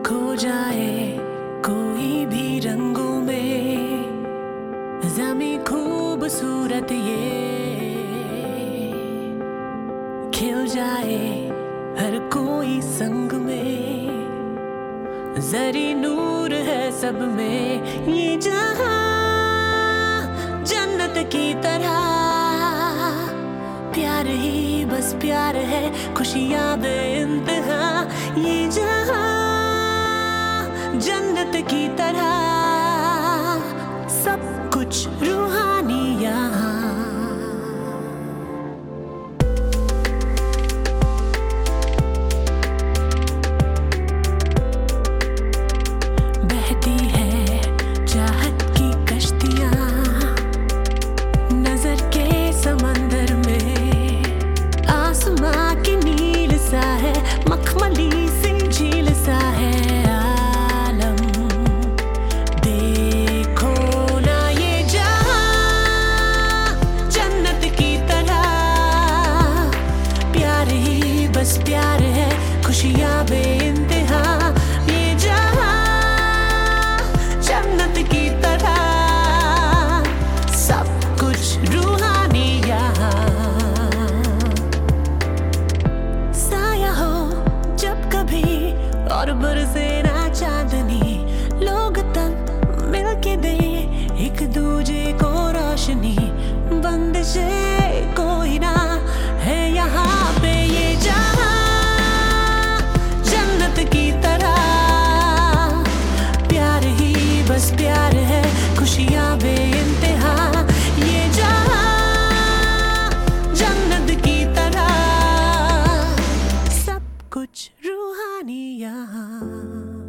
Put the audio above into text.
खो जाए कोई भी रंगों में, ज़मीं खूबसूरत ये खिल जाए हर कोई संग में, जरी नूर है सब में ये जहां जन्नत की तरह। प्यार ही बस प्यार है, खुशियां बेइंतहा ये जहां जन्नत की तरह, सब कुछ रूहानी यहाँ। बहती है चाहत की कश्तियां नजर के समंदर में, आसमां की नील सा है, मखमली सी झील सा है आलम। देखो ना ये जहां जन्नत की तरह, प्यार ही बस प्यार है, खुशियां बेइंतहा ये जहां जन्नत की तरह, सब कुछ रूहानी यहाँ। साया हो जब कभी और बरसे ना चांदनी, लोग तब मिलके दे एक दूजे को रोशनी, बंदिशे कोई ना है यहाँ पे ये जहां जन्नत की तरह। प्यार ही बस प्यार है, खुशियां बेइंतहा ये जहां जन्नत की तरह, सब कुछ रूहानी यहाँ।